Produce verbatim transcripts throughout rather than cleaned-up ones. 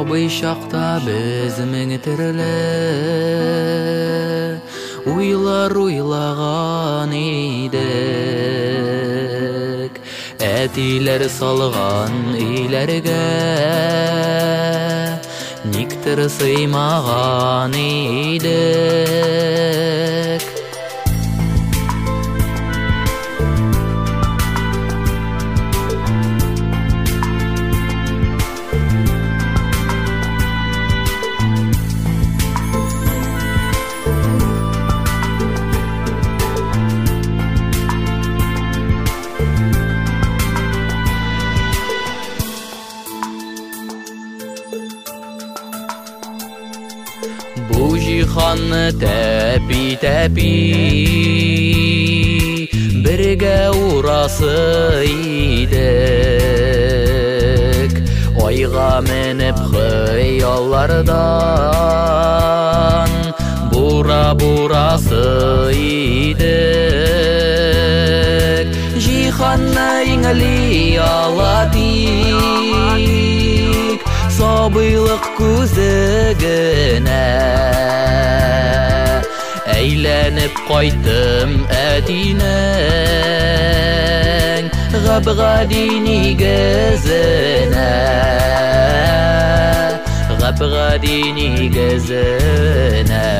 Сабый шақта біз меңтірлі уйлар уйлаған едік, әтилер салған үйлерге никтір сыймаған едік. Бұл жиһанны тәпи-тәпи бірге урасы едік, ойға мініп хыяллардан бура-бурасы едік. Жиһанны еңілі алатик сабыйлық күзігіне, әйләніп қайтым әдинең ғабғади нигізіне, ғабғади нигізіне.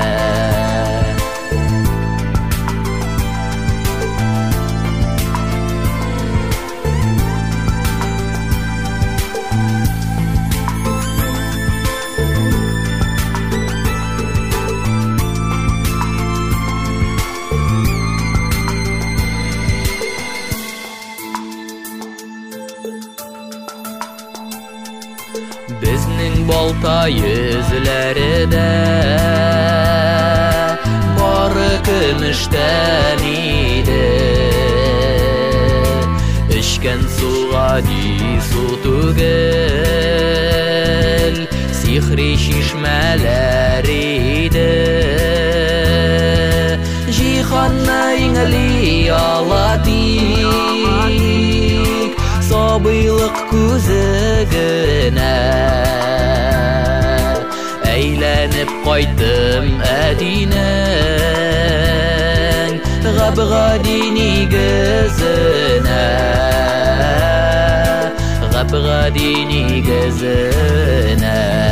Біздің балта yüzлерде бары күміштен еді, ішкен суға ди су түгел, сихри шишмәләр еді. Жиһанны еңілі алатик сабыйлық күзігіне, әйләніп қайтым әдинең ғабғади нигізіне, ғабғади нигізіне.